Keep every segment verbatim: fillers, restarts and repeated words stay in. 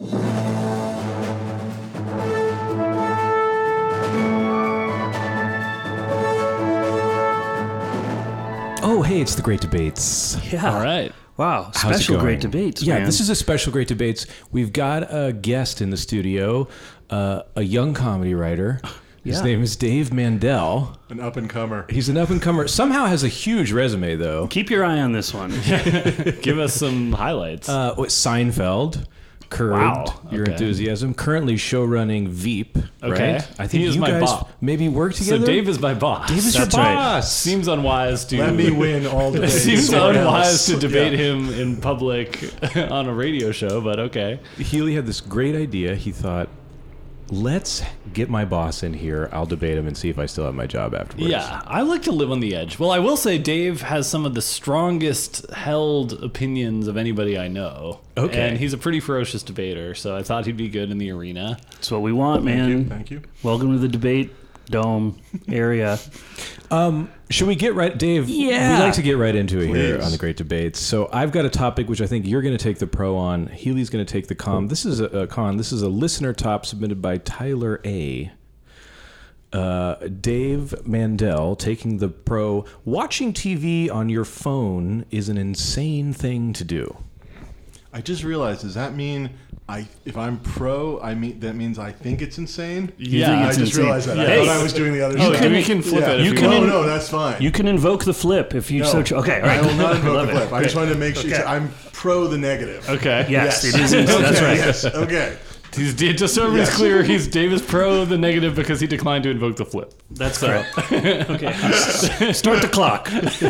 Oh, hey, it's the Great Debates. Yeah. All right. Wow. Special Great Debates, Yeah, man. this is a special Great Debates. We've got a guest in the studio, uh, a young comedy writer. His Yeah. name is Dave Mandel. An up-and-comer. He's an up-and-comer. Somehow has a huge resume, though. Keep your eye on this one. Give us some highlights. Uh, what, Seinfeld, Curbed, Wow, Your okay. Enthusiasm. Currently show-running Veep, Okay. right? I think He is you my guys boss. maybe work so together. Dave is my boss. Dave is your That's right. boss. Seems unwise to... Let me win all the It days. seems Someone unwise else. to debate Yeah. him in public on a radio show, but okay. Healy had this great idea. He thought, let's get my boss in here. I'll debate him and see if I still have my job afterwards. Yeah, I like to live on the edge. Well, I will say Dave has some of the strongest held opinions of anybody I know. Okay. And he's a pretty ferocious debater, so I thought he'd be good in the arena. That's what we want, Thank man. you. Thank you. Welcome to the debate dome area. Um, should we get right, Dave? Yeah. We'd like to get right into it here Please. on the Great Debates. So I've got a topic which I think you're going to take the pro on. Healy's going to take the con. This is a, a con. This is a listener top submitted by Tyler A. Uh, Dave Mandel taking the pro. Watching T V on your phone is an insane thing to do. I just realized, does that mean I if I'm pro, I mean that means I think it's insane? Yeah. think I it's just insane. realized that. I Yes. thought I was doing the other Oh, side. we can flip yeah. it if You you can want. No, in- no, that's fine. You can invoke the flip if you no. so cho- Okay, all right. I will not invoke Love the it. flip. I just wanted to make sure Okay. I'm pro the negative. Okay. Yes, Yes. it is. Insane. That's Okay, right. Yes. Okay. He's, just so everybody's Yes. clear, he's Dave is pro the negative because he declined to invoke the flip. That's So- correct. Okay. Start the clock.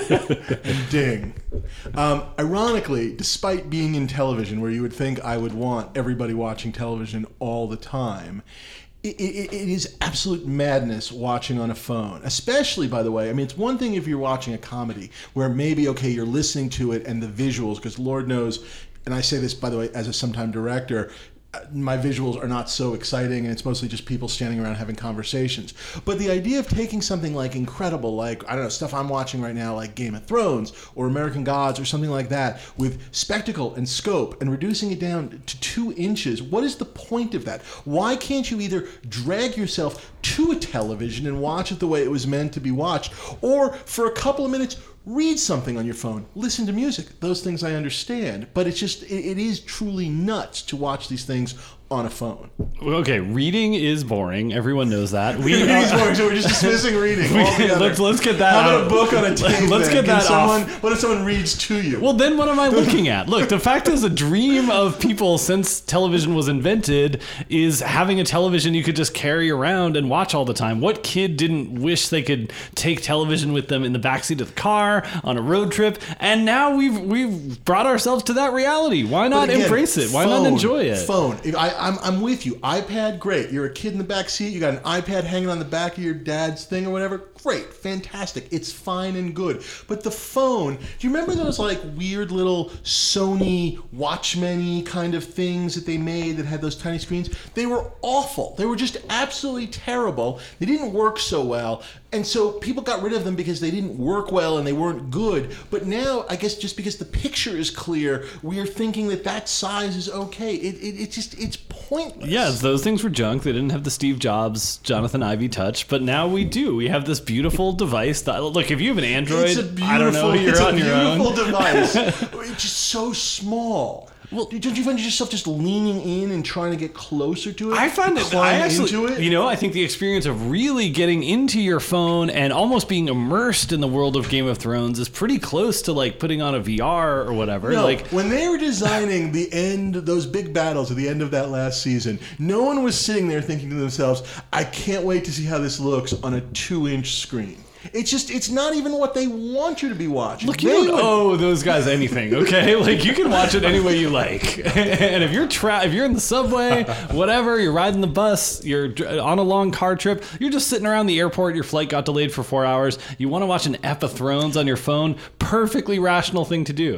Ding. Um, ironically, despite being in television, where you would think I would want everybody watching television all the time, it, it, it is absolute madness watching on a phone. Especially, by the way, I mean, it's one thing if you're watching a comedy where maybe, okay, you're listening to it and the visuals, because Lord knows, and I say this, by the way, as a sometime director, my visuals are not so exciting, and it's mostly just people standing around having conversations. But the idea of taking something like incredible, like, I don't know, stuff I'm watching right now, like Game of Thrones or American Gods or something like that, with spectacle and scope, and reducing it down to two inches, what is the point of that? Why can't you either drag yourself to a television and watch it the way it was meant to be watched, or for a couple of minutes, read something on your phone, listen to music. Those things I understand, but it's just, it, it is truly nuts to watch these things on a phone. Okay, reading is boring. Everyone knows that. We Reading is boring, so we're just dismissing reading altogether. let's let's get that How out. about a book on a tape? Let's then? get Can that someone, off. What if someone reads to you? Well, then what am I looking at? Look, the fact is, a dream of people since television was invented is having a television you could just carry around and watch all the time. What kid didn't wish they could take television with them in the backseat of the car on a road trip? And now we've we've brought ourselves to that reality. Why not But again, embrace it? Why phone, not enjoy it? Phone. If I, I'm, I'm with you. iPad, great. You're a kid in the back seat. You got an iPad hanging on the back of your dad's thing or whatever. Great, fantastic. It's fine and good. But the phone. Do you remember those like weird little Sony Watchman-y kind of things that they made that had those tiny screens? They were awful. They were just absolutely terrible. They didn't work so well. And so people got rid of them because they didn't work well and they weren't good. But now, I guess just because the picture is clear, we are thinking that that size is okay. It, it, it just, it's pointless. Yes, those things were junk. They didn't have the Steve Jobs, Jonathan Ive touch, but now we do. We have this beautiful device. That, look, if you have an Android, It's a beautiful, I don't know, you're it's on a your own. beautiful device. It's just so small. Well, don't you find yourself just leaning in and trying to get closer to it? I find it. I Climb actually, into it? you know, I think the experience of really getting into your phone and almost being immersed in the world of Game of Thrones is pretty close to like putting on a V R or whatever. No, like, when they were designing the end, those big battles at the end of that last season, no one was sitting there thinking to themselves, I can't wait to see how this looks on a two-inch screen. It's just, it's not even what they want you to be watching. look, you They don't would- owe those guys anything, okay? Like, you can watch it any way you like. And if you're tra- if you're in the subway, whatever, you're riding the bus, you're dr- on a long car trip, you're just sitting around the airport, your flight got delayed for four hours, you want to watch an Ep of Thrones on your phone, perfectly rational thing to do.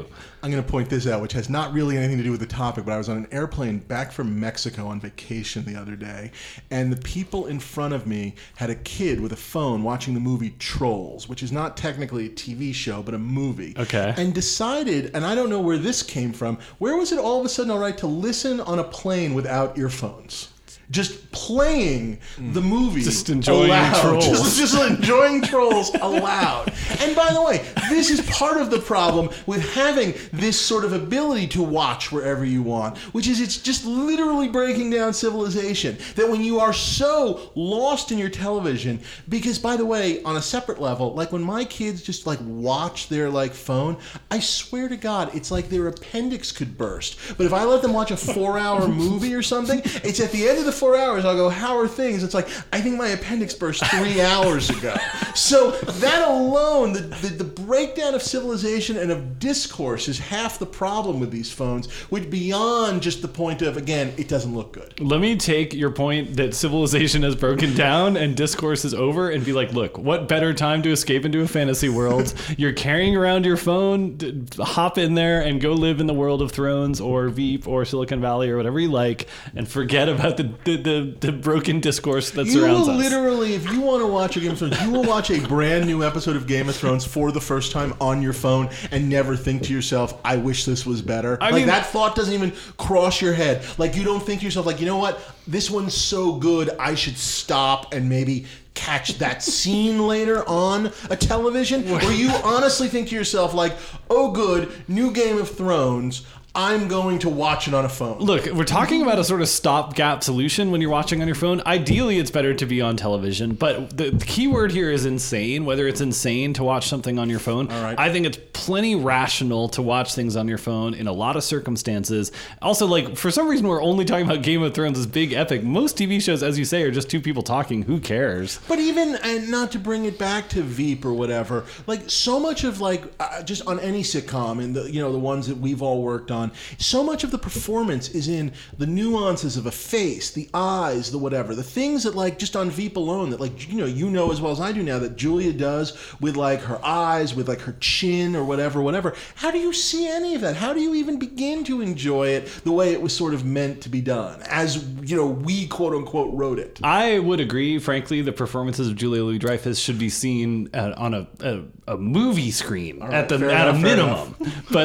I'm going to point this out, which has not really anything to do with the topic, but I was on an airplane back from Mexico on vacation the other day, and the people in front of me had a kid with a phone watching the movie Trolls, which is not technically a T V show, but a movie. Okay. And decided, and I don't know where this came from, where was it all of a sudden all right to listen on a plane without earphones? Just playing the movie, Just enjoying aloud. Trolls. Just, just enjoying Trolls aloud. And by the way, this is part of the problem with having this sort of ability to watch wherever you want, which is it's just literally breaking down civilization. That when you are so lost in your television, because by the way, on a separate level, like when my kids just like watch their like phone, I swear to God, it's like their appendix could burst. But if I let them watch a four-hour movie or something, it's at the end of the four hours, I'll go, how are things? It's like, I think my appendix burst three hours ago. So that alone, the, the, the breakdown of civilization and of discourse is half the problem with these phones, which beyond just the point of, again, it doesn't look good. Let me take your point that civilization has broken down and discourse is over and be like, look, what better time to escape into a fantasy world? You're carrying around your phone, d- hop in there and go live in the world of Thrones or Veep or Silicon Valley or whatever you like and forget about the the, the, the broken discourse that You surrounds will us. literally, if you want to watch a Game of Thrones, you will watch a brand new episode of Game of Thrones for the first time on your phone and never think to yourself, I wish this was better. I like mean- that thought doesn't even cross your head. Like you don't think to yourself, like, you know what? This one's so good, I should stop and maybe catch that scene later on a television. Where you honestly think to yourself, like, oh good, new Game of Thrones, I'm going to watch it on a phone. Look, we're talking about a sort of stopgap solution when you're watching on your phone. Ideally, it's better to be on television, but the, the key word here is insane, whether it's insane to watch something on your phone. All right. I think it's plenty rational to watch things on your phone in a lot of circumstances. Also, like, for some reason, we're only talking about Game of Thrones as big epic. Most T V shows, as you say, are just two people talking. Who cares? But even, and not to bring it back to Veep or whatever, like so much of like uh, just on any sitcom and the you know the ones that we've all worked on, so much of the performance is in the nuances of a face, the eyes, the whatever, the things that like just on Veep alone that like you know you know as well as I do now that Julia does with like her eyes, with like her chin or whatever, whatever. How do you see any of that? How do you even begin to enjoy it the way it was sort of meant to be done, as you know we quote unquote wrote it? I would agree, frankly, the performances of Julia Louis-Dreyfus should be seen at, on a, a a movie screen right, at the fair at enough, a fair minimum.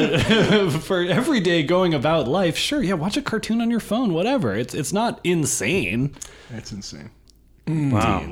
But for everyday going about life, sure, yeah, watch a cartoon on your phone, whatever. It's it's not insane. It's insane. Wow.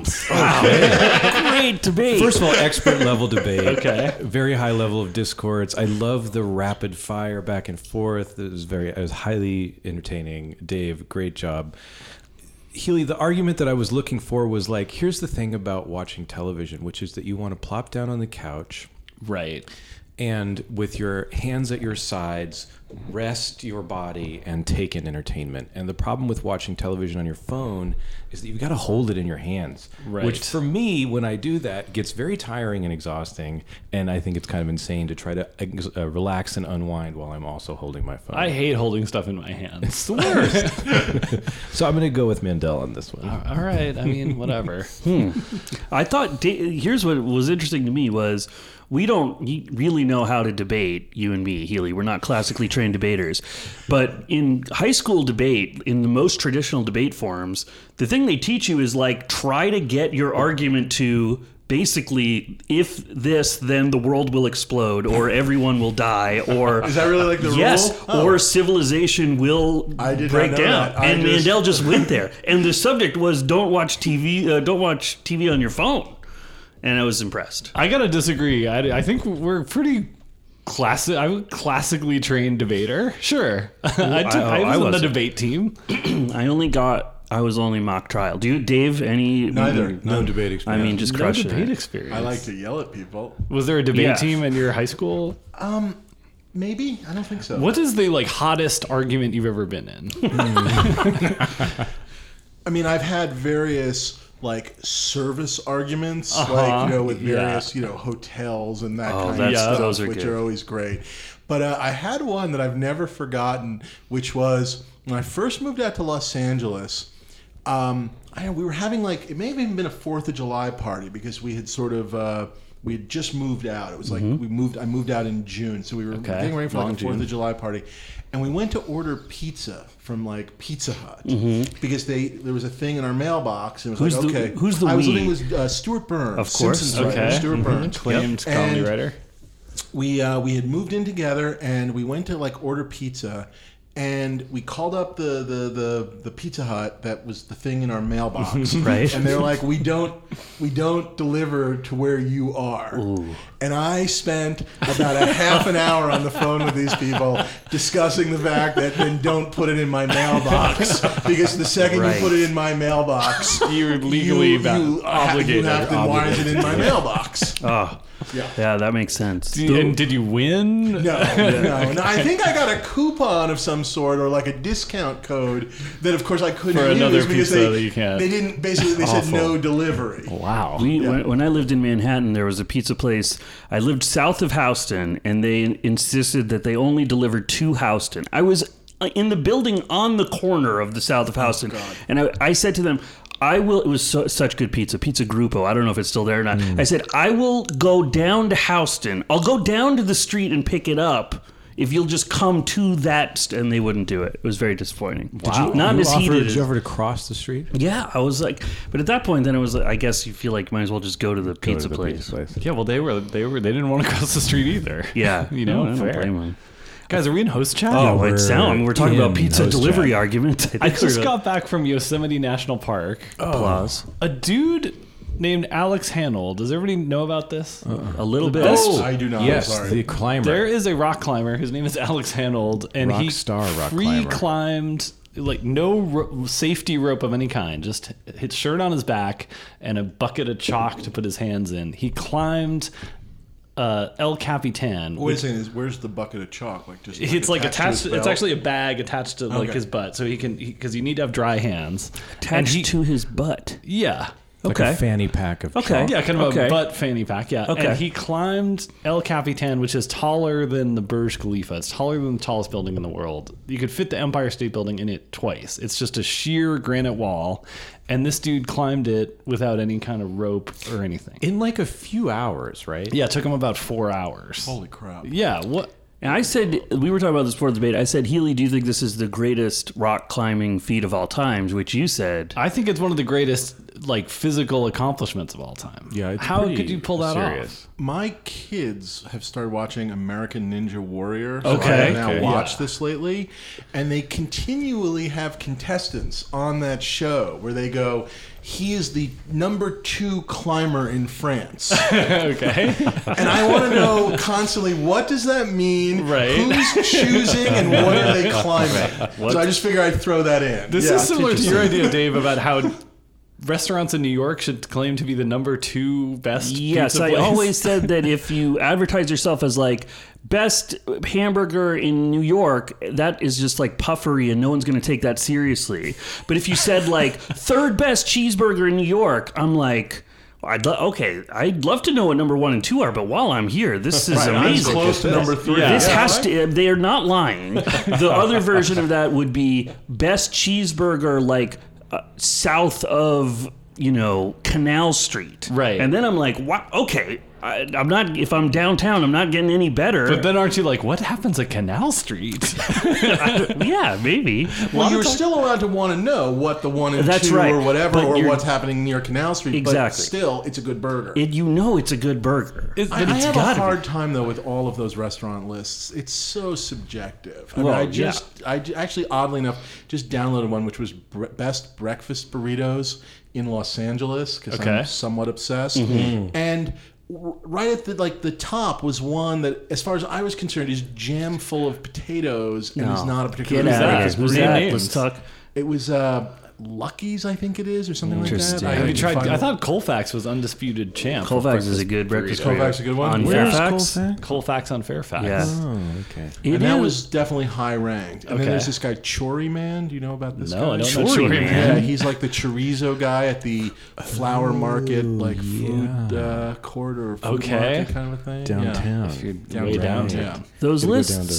Great debate. First of all, expert level debate. Okay. Very high level of discourse. I love the rapid fire back and forth. It was very, it was highly entertaining. Dave, great job. Healy, the argument that I was looking for was like, here's the thing about watching television, which is that you want to plop down on the couch Right. and with your hands at your sides, rest your body and take in entertainment. And the problem with watching television on your phone is that you've got to hold it in your hands. Right. Which for me, when I do that, gets very tiring and exhausting. And I think it's kind of insane to try to uh, relax and unwind while I'm also holding my phone. I hate holding stuff in my hands. It's the worst. So I'm going to go with Mandel on this one. All right. I mean, whatever. I thought, da- here's what was interesting to me was we don't really know how to debate, you and me, Healy. We're not classically trained debaters. But in high school debate, in the most traditional debate forums, the thing they teach you is like try to get your argument to basically, if this, then the world will explode or everyone will die or... Is that really like the yes, rule? Oh. or civilization will I did not break know down. that. I And just- Mandel just went there. And the subject was don't watch T V, uh, don't watch T V on your phone. And I was impressed. I gotta disagree. I, I think we're pretty classic. I'm a classically trained debater. Sure, I, took, I, I- was I on the wasn't. debate team. I only got, I was only mock trial. Do you, Dave, any? Neither. No debate I experience. mean, just No crushing debate it. experience. I like to yell at people. Was there a debate Yeah. team in your high school? Maybe? I don't think so. What is the like hottest argument you've ever been in? I mean, I've had various like service arguments, Uh-huh. like you know, with Yeah. various you know hotels and that Oh, kind of that's- stuff, those are which good. are always great. But uh, I had one that I've never forgotten, which was when I first moved out to Los Angeles. Um, I, we were having like it may have even been a Fourth of July party because we had sort of. Uh, we had just moved out. It was like we moved. I moved out in June, so we were Okay. getting ready for Long like a Fourth June. of July party, and we went to order pizza from like Pizza Hut Mm-hmm. because they there was a thing in our mailbox. And it Who's was like, the- okay, who's the I was we? living with uh, Stuart Burns, Of course. Simpsons writer, Okay. Stuart Burns, Claimed Yep. comedy And writer. we uh, we had moved in together, and we went to like order pizza, and we called up the the the, the Pizza Hut that was the thing in our mailbox, Right. And they're like, we don't we don't deliver to where you are. And I spent about a half an hour on the phone with these people discussing the fact that then don't put it in my mailbox because the second Right. you put it in my mailbox, You're legally you, ba- you, obligated. You have to, why is it in my mailbox? Oh, Yeah. yeah, that makes sense. And did you win? No, no, no. I think I got a coupon of some sort or like a discount code that, of course, I couldn't For use another because pizza they, that you can't. they didn't. Basically, they said no delivery. Wow. We, when, when I lived in Manhattan, there was a pizza place. I lived south of Houston, and they insisted that they only delivered to Houston. I was in the building on the corner of the south of Houston, and I, I said to them, I will, it was so, such good pizza, Pizza Gruppo. I don't know if it's still there or not. I said, I will go down to Houston. I'll go down to the street and pick it up if you'll just come to that. St-. And they wouldn't do it. It was very disappointing. Did you, Not you as offer, heated Did as- you offer to cross the street? Yeah, I was like, but at that point, then it was, like, I guess you feel like you might as well just go to the Go to pizza the place. pizza place. Yeah, well, they were they were they didn't want to cross the street either. Yeah, you know, no, I don't fair. blame them. Guys, are we in host chat? Oh, we're it's sound. We're talking in about pizza host delivery chat. argument. I, think I just we're- got back from Yosemite National Park. applause. A dude named Alex Hanold. Does everybody know about this? A little bit. best- I do not. Yes, sorry. the climber. There is a rock climber. His name is Alex Hanold, and Rock he star rock free climber. climbed like no ro- safety rope of any kind. Just his shirt on his back and a bucket of chalk to put his hands in. He climbed uh, El Capitan. Wait a second. Is, where's the bucket of chalk? Like just It's like attached. to his It's belt? actually a bag attached to like Okay. his butt, so he can because you need to have dry hands. And Attached he- to his butt. yeah. like Okay. a fanny pack of Okay. chalk. Yeah, kind of Okay. a butt fanny pack. Yeah. Okay. And he climbed El Capitan, which is taller than the Burj Khalifa. It's taller than the tallest building in the world. You could fit the Empire State Building in it twice. It's just a sheer granite wall. And this dude climbed it without any kind of rope or anything. In like a few hours, right? Yeah, it took him about four hours. Holy crap! Yeah. What? And I said, we were talking about this before the debate. I said, Healy, do you think this is the greatest rock climbing feat of all times? Which you said. I think it's one of the greatest like physical accomplishments of all time. Yeah, it's How pretty could you pull that serious. off? My kids have started watching American Ninja Warrior. So Okay. I've now Okay. watched Yeah. this lately, and they continually have contestants on that show where they go, he is the number two climber in France. Okay. And I want to know constantly, what does that mean? Right. Who's choosing and what are they climbing? So I just figure I'd throw that in. This Yeah, is it's similar to your interesting. idea, Dave, about how restaurants in New York should claim to be the number two best Yes, pizza I place. always said that if you advertise yourself as like best hamburger in New York, that is just like puffery and no one's going to take that seriously. But if you said like third best cheeseburger in New York, I'm like, I'd lo- okay, I'd love to know what number one and two are, but while I'm here, this is Right, I'm amazing. close to number three. Yeah. This Yeah, has right? to, they are not lying. The other version of that would be best cheeseburger like uh, south of, you know, Canal Street. Right. And then I'm like, wow, okay, I, I'm not, if I'm downtown, I'm not getting any better. But then aren't you like, what happens at Canal Street? yeah, maybe. Well, you're still allowed to want to know what the one and That's two right, or whatever, but or you're- what's happening near Canal Street. But Exactly. still, it's a good burger. It, you know it's a good burger. It's- I, but I it's have a gotta be. hard time though with all of those restaurant lists. It's so subjective. I mean, Well, I yeah. just, I j- actually, oddly enough, just downloaded one which was bre- best breakfast burritos in Los Angeles because Okay. I'm somewhat obsessed. Mm-hmm. And w- right at the like the top was one that, as far as I was concerned, is jam full of potatoes and is No. not a particular Get out of here. breakfast Who's Who's that? that? Names. Let's talk. It was uh, Lucky's, I think it is, or something like that. Interesting. I Have you can tried? find I it. thought Colfax was undisputed champ. of Colfax is a breakfast good breakfast burrito. burrito. Colfax a good one? On Where's Fairfax? Colfax? Colfax on Fairfax. Yeah. Oh, okay. It and that is- was definitely high ranked. And Okay. then there's this guy Chori Man. Do you know about this No, guy? I don't know Chori Chori Man. Yeah, he's like the chorizo guy at the flower market, like food uh, court or food Okay. market kind of a thing. Downtown. If you're Yeah. way Downtown. downtown. Yeah. Those Gotta go lists down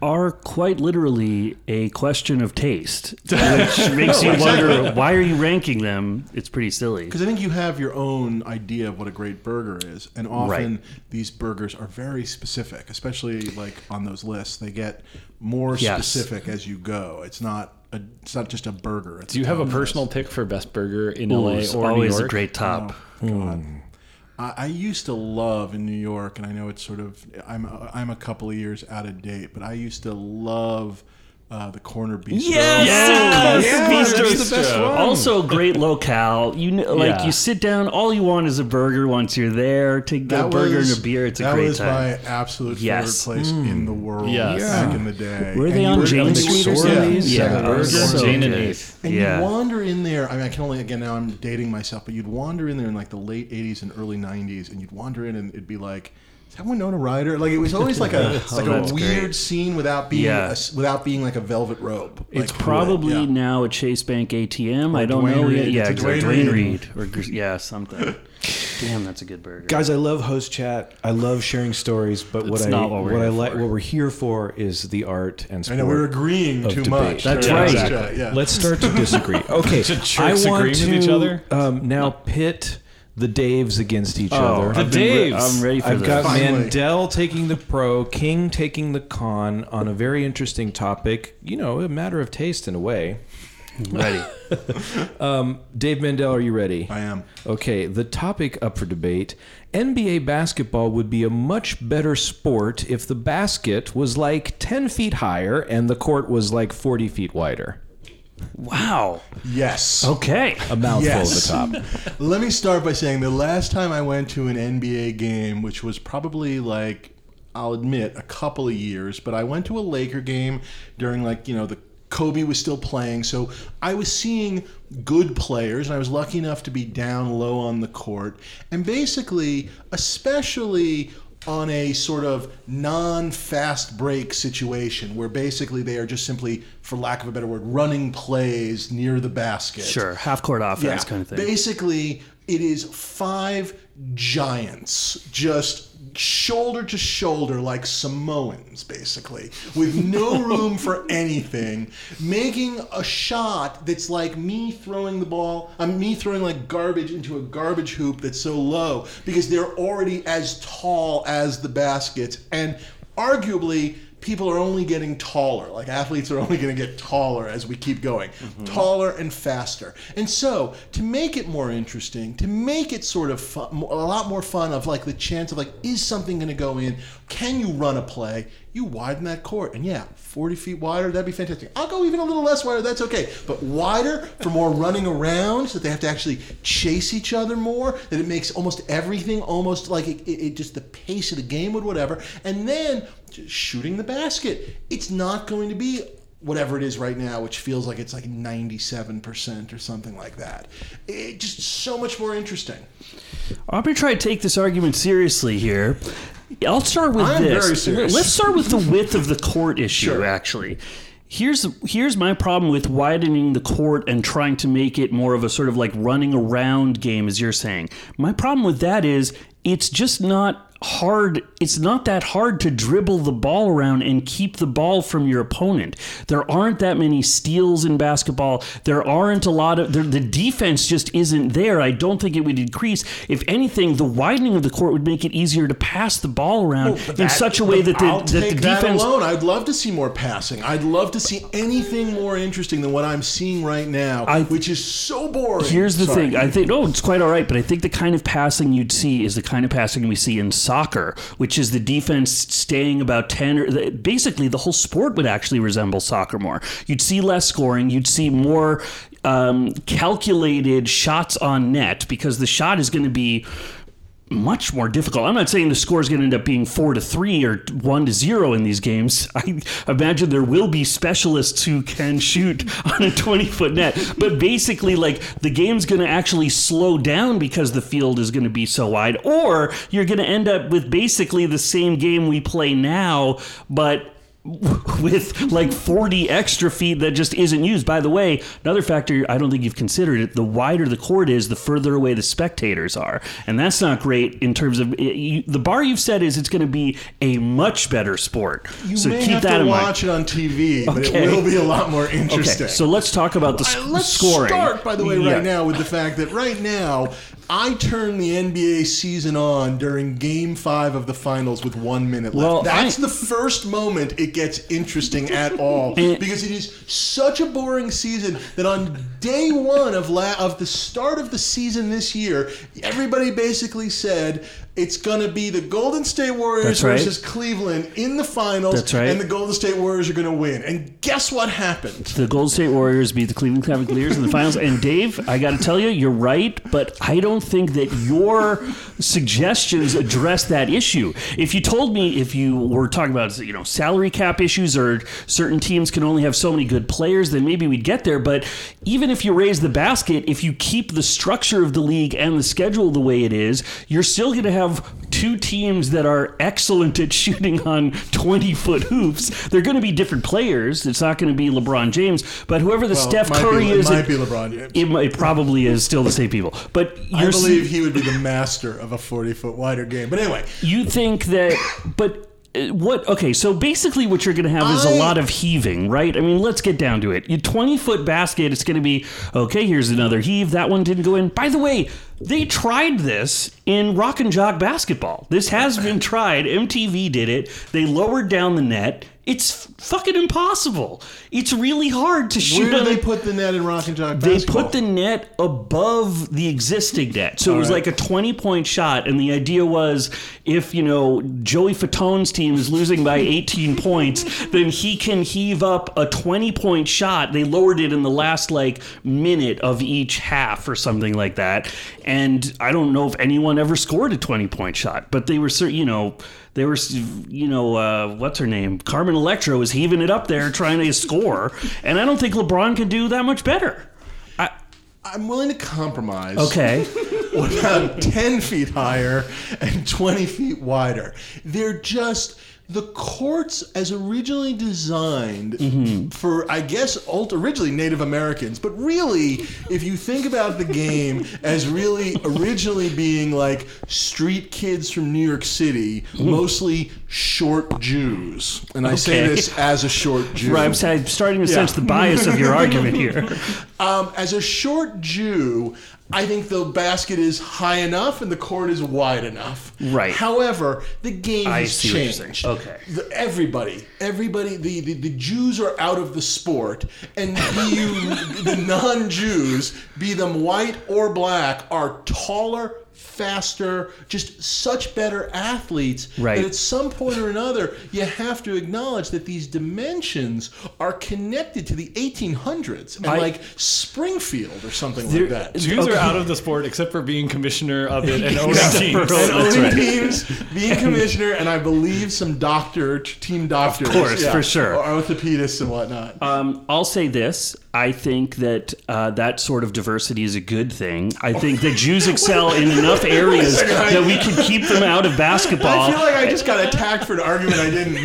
are quite literally a question of taste, which makes you wonder, why are you ranking them? It's pretty silly. Because I think you have your own idea of what a great burger is, and often Right. these burgers are very specific, especially like on those lists. They get more Yes. specific as you go. It's not a, it's not just a burger. It's Do you have a ton of personal this. pick for best burger in Ooh, L A it's or New always York? a great top. Oh, God. I, I used to love in New York, and I know it's sort of I'm I'm a couple of years out of date, but I used to love uh, the Corner Bistro. Yes, Yes, Bistro. that's the best one. Also, great locale. You know, like Yeah. you sit down, all you want is a burger. Once you're there, take a That burger was, and a beer. It's a that great was time. my absolute Yes. favorite place in the world Yes. back Yeah. in the day. Were And they you on were- Jane and Street or McSorley's, something? Yeah, Yeah, Burger. so Jane and good. Eighth. And Yeah. you'd wander in there. I mean, I can only, again, now I'm dating myself, but you'd wander in there in like the late eighties and early nineties, and you'd wander in and it'd be like, is that Winona Ryder? Like, it was always like a, Oh, like a that's weird great. scene without being, Yeah. a s without being like a velvet robe. It's Like, probably yeah. now a Chase Bank A T M. I don't Dwayne know Reed. yet. Yeah, It's a exactly. Dwayne Dwayne Reed. Reed. Or, Gr- yeah, something. Damn, that's a good burger. Guys, I love host chat. I love sharing stories, but what It's I not what we're what I here like for. what we're here for is the art and I sport. know, we're agreeing of too debate. much. That's during right. this Exactly. chat, yeah. Let's start to disagree. Okay, jerks I want agreeing to with each other? Um, now pit the Daves against each Oh, other. The I've been re- Daves. I'm ready for I've this. got Finally. Mandel taking the pro, King taking the con on a very interesting topic. You know, a matter of taste in a way. Ready. Dave Mandel, are you ready? I am. Okay, the topic up for debate. N B A basketball would be a much better sport if the basket was like ten feet higher and the court was like forty feet wider. Wow. Yes. Okay. A mouthful Yes. at the top. Let me start by saying the last time I went to an N B A game, which was probably like, I'll admit, a couple of years, but I went to a Laker game during like, you know, the Kobe was still playing, so I was seeing good players, and I was lucky enough to be down low on the court. And basically, especially on a sort of non-fast break situation where basically they are just simply, for lack of a better word, running plays near the basket. Sure. Half court offense kind of thing. Basically, it is five giants just shoulder to shoulder like Samoans, basically, with no room for anything, making a shot that's like me throwing the ball, I mean, me throwing like garbage into a garbage hoop that's so low because they're already as tall as the baskets. And arguably, people are only getting taller. Like athletes are only going to get taller as we keep going. Mm-hmm. Taller and faster. And so to make it more interesting, to make it sort of fun, a lot more fun of like the chance of like, is something going to go in? Can you run a play? You widen that court. And yeah, forty feet wider, that'd be fantastic. I'll go even a little less wider, that's okay. But wider for more running around so that they have to actually chase each other more, that it makes almost everything almost like it, it, it just the pace of the game would whatever. And then just shooting the basket. It's not going to be whatever it is right now, which feels like it's like ninety-seven percent or something like that. It just so much more interesting. I'm going to try to take this argument seriously here. I'll start with I'm this. very serious. Let's start with the width of the court issue, Sure. actually. Here's here's my problem with widening the court and trying to make it more of a sort of like running around game, as you're saying. My problem with that is it's just not hard. It's not that hard to dribble the ball around and keep the ball from your opponent. There aren't that many steals in basketball. There aren't a lot of, the, the defense just isn't there. I don't think it would increase. If anything, the widening of the court would make it easier to pass the ball around Well, but in that- such a way that the, I'll that the take that defense... alone. I'd love to see more passing. I'd love to see anything more interesting than what I'm seeing right now, I- which is so boring. Here's the Sorry. thing. I think no, it's quite all right, but I think the kind of passing you'd see is the kind of passing we see in soccer, which is the defense staying about ten or basically the whole sport would actually resemble soccer more. You'd see less scoring, you'd see more um, calculated shots on net because the shot is going to be much more difficult. I'm not saying the score is going to end up being four to three or one to zero in these games. I imagine there will be specialists who can shoot on a twenty foot net, but basically, like the game's going to actually slow down because the field is going to be so wide, or you're going to end up with basically the same game we play now, but with like forty extra feet that just isn't used. By the way, another factor I don't think you've considered it, the wider the court is, the further away the spectators are. And that's not great in terms of, it, you, the bar you've set is it's going to be a much better sport. You so may keep have that to in watch mind. it on T V, but Okay. it will be a lot more interesting. Okay, so let's talk about the sc- Uh, Let's scoring. start, by the way, Yeah. right now with the fact that right now I turn the N B A season on during Game Five of the Finals with one minute left. Well, That's I- the first moment it gets interesting at all, And- because it is such a boring season that on day one of la- of the start of the season this year, everybody basically said it's going to be the Golden State Warriors That's right. versus Cleveland in the finals, That's right. and the Golden State Warriors are going to win. And guess what happened? The Golden State Warriors beat the Cleveland Cavaliers in the finals. And Dave, I got to tell you, you're right, but I don't think that your suggestions address that issue. If you told me, if you were talking about, you know, salary cap issues or certain teams can only have so many good players, then maybe we'd get there. But even if you raise the basket, if you keep the structure of the league and the schedule the way it is, you're still going to have two teams that are excellent at shooting on twenty-foot hoops. They're going to be different players. It's not going to be LeBron James, but whoever the Well, Steph it might Curry be, is, It might it, be LeBron James. it, might- it probably is still the same people. But I you're, believe he would be the master of a forty-foot wider game. But anyway, you think that, but. uh, What? Okay, so basically, what you're going to have is a I- lot of heaving, right? I mean, let's get down to it. Your twenty-foot basket, it's going to be okay. Here's another heave. That one didn't go in. By the way, they tried this in Rock and Jock basketball. This has been tried. M T V did it. They lowered down the net. It's fucking impossible. It's really hard to shoot. where do on they the- put the net in Rock and Jock They basketball? put the net above the existing net. So it was right. like a twenty-point shot. And the idea was if, you know, Joey Fatone's team is losing by eighteen points, then he can heave up a twenty-point shot. They lowered it in the last, like, minute of each half or something like that. And I don't know if anyone ever scored a twenty-point shot. But they were, cer- you know... They were, you know, uh, what's her name? Carmen Electra was heaving it up there trying to score. And I don't think LeBron can do that much better. I, I'm willing to compromise. okay. What about ten feet higher and twenty feet wider? They're just the courts as originally designed Mm-hmm. for, I guess, ult- originally Native Americans, but really, if you think about the game as really originally being like street kids from New York City, mostly short Jews, and I say Okay. this as a short Jew. Right, I'm sa- I'm starting to sense the bias of your argument here. Um, as a short Jew, I think the basket is high enough and the court is wide enough. Right. However, the game I has see what you're changed. saying. Okay. The- everybody, everybody, the, the, the Jews are out of the sport, and be you, the non-Jews, be them white or black, are taller, faster, just such better athletes Right. that at some point or another you have to acknowledge that these dimensions are connected to the eighteen hundreds and I- like Springfield or something There- like that. Jews Okay. are out of the sport except for being commissioner of it and owning Except teams. for- And That's owning right. teams, being commissioner, and I believe some doctor, team doctors. Of course, for sure. Or orthopedists and whatnot. Um, I'll say this. I think that uh, that sort of diversity is a good thing. I think that Jews excel in enough areas that we can keep them out of basketball. I feel like I just got attacked for an argument I didn't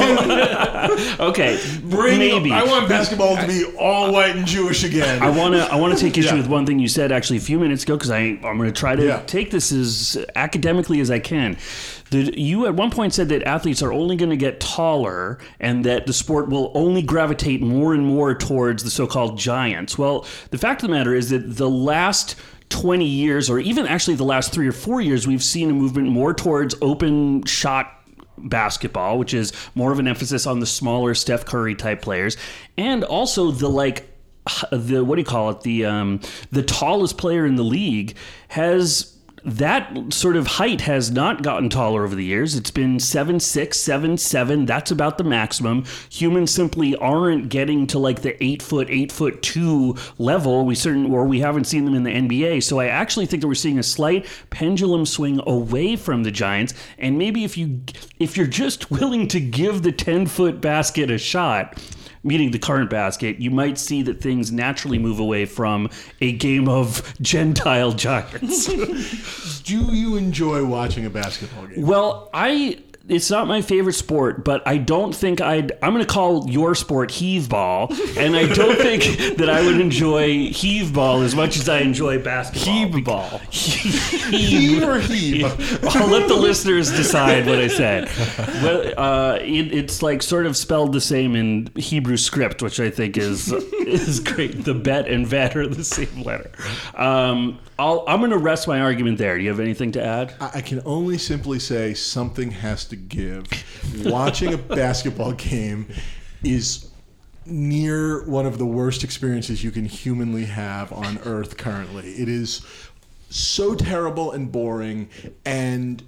make. Okay, Bring, maybe. I want basketball to be all white and Jewish again. I want to I want to take issue Yeah. with one thing you said actually a few minutes ago because I I'm going to try to Yeah. take this as academically as I can. The, you at one point said that athletes are only going to get taller and that the sport will only gravitate more and more towards the so-called giants. Well, the fact of the matter is that the last twenty years, or even actually the last three or four years, we've seen a movement more towards open shot basketball, which is more of an emphasis on the smaller Steph Curry type players, and also the like the what do you call it the um, the tallest player in the league has. That sort of height has not gotten taller over the years. It's been seven six, seven seven. That's about the maximum. Humans simply aren't getting to like the eight foot, eight foot two level. We certain, or we haven't seen them in the N B A. So I actually think that we're seeing a slight pendulum swing away from the Giants. And maybe if you, if you're just willing to give the ten foot basket a shot, meaning the current basket, you might see that things naturally move away from a game of Gentile giants. Do you enjoy watching a basketball game? Well, I it's not my favorite sport, but I don't think I'd. I'm going to call your sport heave ball, and I don't think that I would enjoy heave ball as much as I enjoy basketball. Heave ball. Heave or heave? I'll let the listeners decide what I said. But uh, it, it's like sort of spelled the same in Hebrew script, which I think is is great. The bet and vet are the same letter. Um, I'll, I'm going to rest my argument there. Do you have anything to add? I I can only simply say something has to give. Watching a basketball game is near one of the worst experiences you can humanly have on Earth currently. It is so terrible and boring, and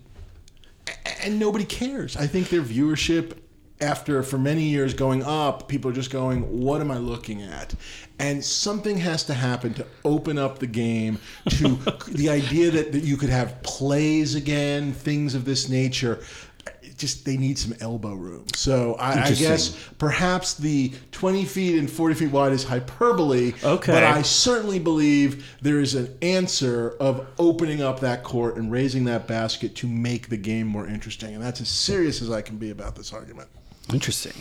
and nobody cares. I think their viewership, after for many years going up, people are just going, what am I looking at? And something has to happen to open up the game to the idea that, that you could have plays again, things of this nature. Just they need some elbow room. So I, I guess perhaps the twenty feet and forty feet wide is hyperbole. Okay. But I certainly believe there is an answer of opening up that court and raising that basket to make the game more interesting. And that's as serious as I can be about this argument. Interesting.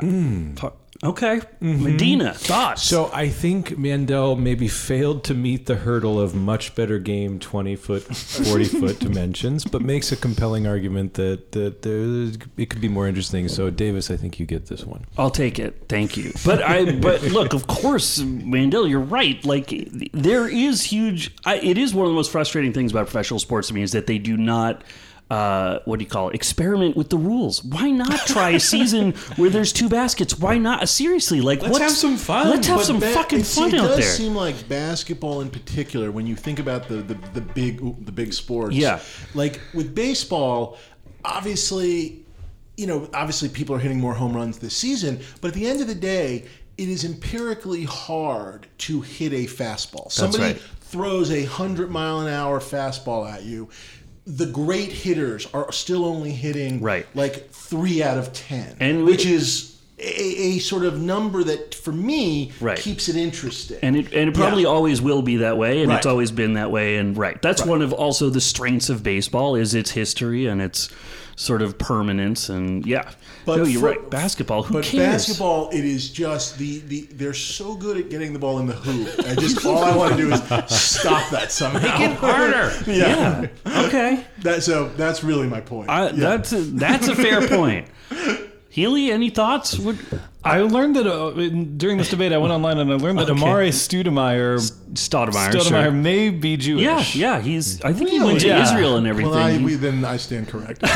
Mm. Okay. Mm-hmm. Medina, thoughts? So I think Mandel maybe failed to meet the hurdle of much better game twenty foot, forty foot dimensions, but makes a compelling argument that, that there, it could be more interesting. So Davis, I think you get this one. I'll take it. Thank you. But I, but look, of course, Mandel, you're right. Like there is huge, I, it is one of the most frustrating things about professional sports to me is that they do not Uh, what do you call it? Experiment with the rules. Why not try a season where there's two baskets? Why not? Seriously, like Let's what's, have some fun. Let's have But some ba- fucking it's- fun it out does there. seem like basketball in particular, when you think about the, the, the big the big sports. Yeah. Like with baseball, obviously, you know, obviously people are hitting more home runs this season, but at the end of the day, it is empirically hard to hit a fastball. Somebody right. throws a hundred mile an hour fastball at you. The great hitters are still only hitting Right. like three out of ten, And which we- is a, a sort of number that, for me, Right. keeps it interesting. And it and it probably Yeah. always will be that way, and it's Right. always been that way. And right, that's Right. one of also the strengths of baseball is its history and its sort of permanence. And yeah, But no, you're for- right. Basketball, who But cares? basketball, it is just the, the they're so good at getting the ball in the hoop. I just all I want to do is stop that somehow. Make it harder. yeah. Okay, That so that's really my point. I, Yeah. that's a, that's a fair point. Healy, any thoughts? Would, I learned that uh, in- during this debate, I went online and I learned that Okay. Amare Stoudemire, Stoudemire, Stoudemire sure. may be Jewish. Yeah, yeah, he's. I think he Really? went to Yeah. Israel and everything. well, I, we, then I stand corrected.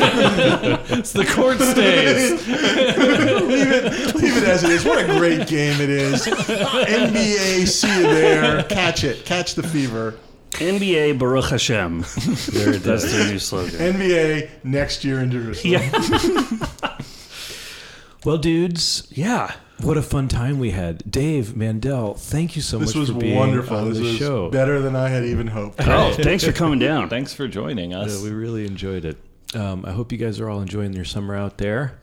It's the court stays. leave it, leave it as it is. What a great game it is. N B A, see you there. Catch it. Catch the fever. N B A Baruch Hashem. There it is. That's their new slogan. N B A next year in Jerusalem. Yeah. Well, dudes, Yeah. what a fun time we had. Dave, Mandel, thank you so This much was for being wonderful. on This the was show. better than I had even hoped. Oh, thanks for coming down. Thanks for joining us. Yeah, we really enjoyed it. Um, I hope you guys are all enjoying your summer out there.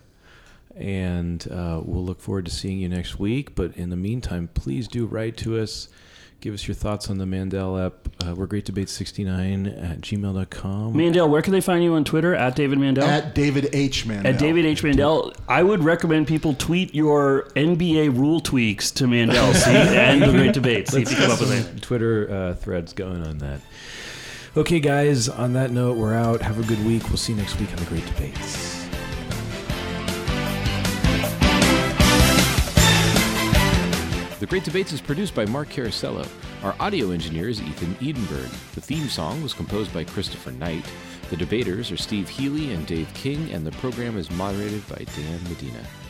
And uh, we'll look forward to seeing you next week. But in the meantime, please do write to us. Give us your thoughts on the Mandel app. Uh, we're great debate sixty-nine at gmail dot com. Mandel, where can they find you on Twitter? At David Mandel? At David H. Mandel. At David H. Mandel. I would recommend people tweet your N B A rule tweaks to Mandel. See? And the great debate. See if you come up with anything. Twitter uh, threads going on that. Okay, guys, on that note, we're out. Have a good week. We'll see you next week on the Great Debates. The Great Debates is produced by Mark Carasello. Our audio engineer is Ethan Edenberg. The theme song was composed by Christopher Knight. The debaters are Steve Healy and Dave King, and the program is moderated by Dan Medina.